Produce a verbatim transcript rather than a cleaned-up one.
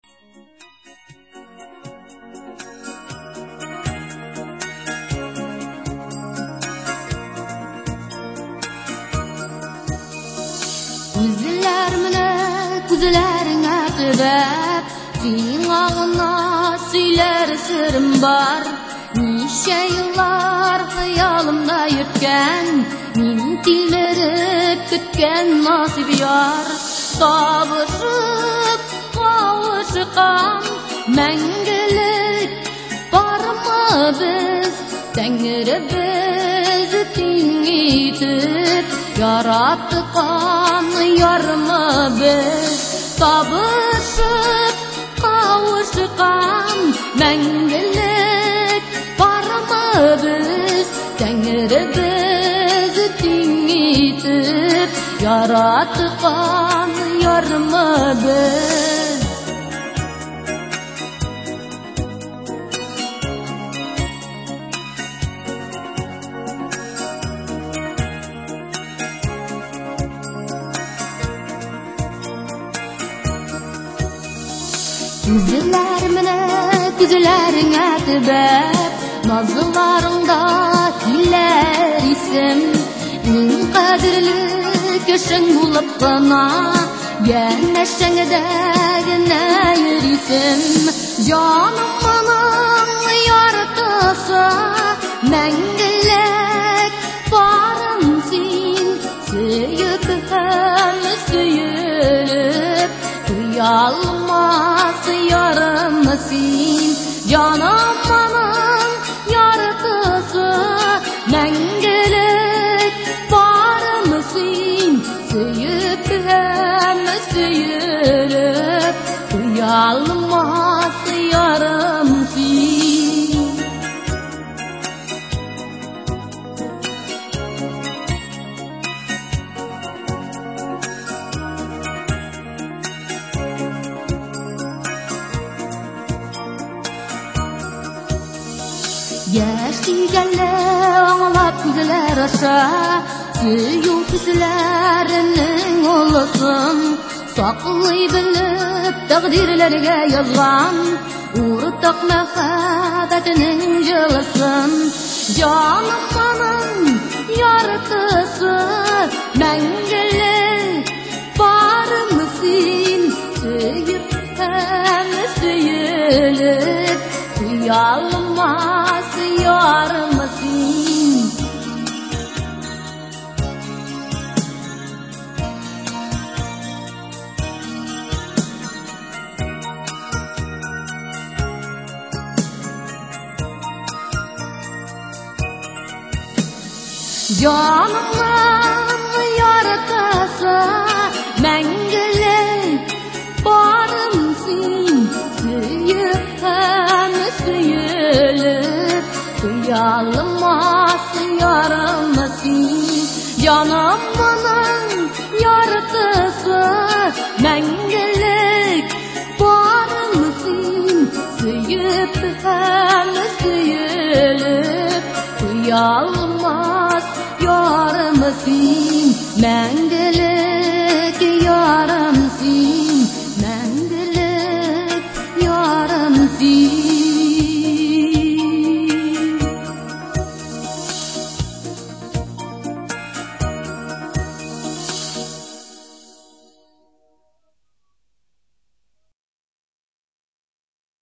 Күзләреңә төбәп, синең аңына сөйләр сырым бар. Ничә еллар хыялымда йөрткән, мин тилмереп көткән насип яр. Табышып кавышкан мәңгелек бармы без, Тәңребез тиң итеп яраткан ярмы без. Табышып кавышкан мәңгелек бармы без, Тәңребез тиң итеп яраткан ярмы без. Күзләр менә күзләреңә төбәп, назларыңда килер исем. Иң кадерле кешең булып кына, янәшәңдә генә йөрисем. Җаным моның яртысы, мәңгелек барым син, сөеп һәм сөелеп, Туялмас ярым син. Җаным моның яртысы, мәңгелек барым син, сөеп һәм сөелеп, Туялмас ярым син. Яшь тигәнле аңлап күзләр аша, сөю күзләренең олысын. Саклый белеп тәкъдирләргә язган, уртак мәхәббәтенең җылысын. Җаным моның яртысы, мәңгелек барым син, сөеп һәм сөелеп, Туялмас ярым син. Җанымның яртысы, мәңгелек барым син, сөеп һәм сөелеп, Туялмас ярым син. Җаным моның яртысы, мәңгелек барым син, сөеп һәм сөелеп, Туялмас ярым син.